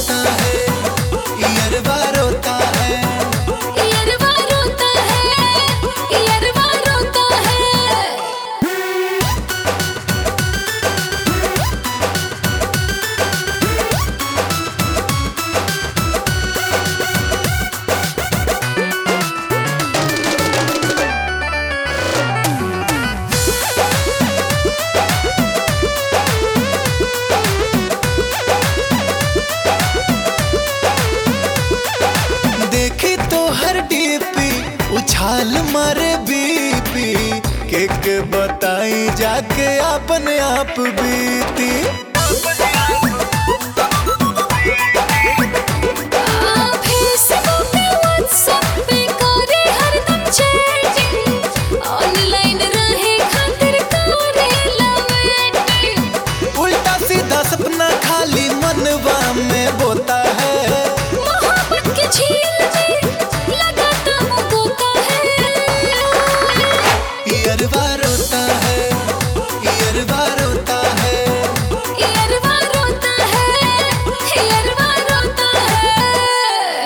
रोता है, यरवा रोता है, यरवा रोता है, यरवा रोता है। देखी तो हर डीपी उछाल मारे बीपी, के बताई जाके अपने आप बीती। फेसबुक पे व्हाट्सएप पे करे हरदम चैटिंग, ऑनलाइन रहे खातिर करे लवेटिंग। उल्टा सीधा सपना खाली मनवा में बोता है, मोहब्बत के झील में लगातार गोता है। यरवा रोता है, यरवा रोता है, यरवा रोता है, यरवा रोता है।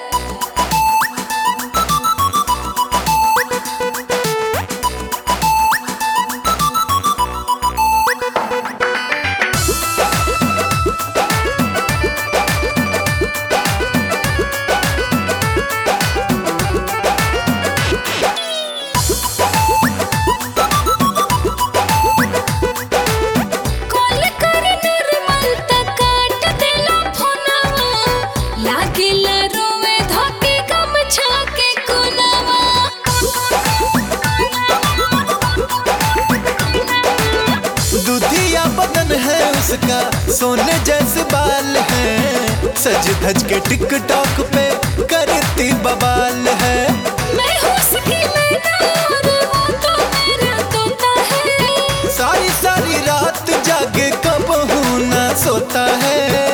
कॉल करे नॉर्मल त काट देला फोनवा, लागेला रोवे धके गमछा के कोनवा। दूधिया बदन है उसका, सोने जैसे बाल है, सज धज के टिकटॉक पे करती बवाल है। मैं हूँ उसकी मैना और वो तो मेरा तोता है। सारी सारी रात जागे कब ना सोता है।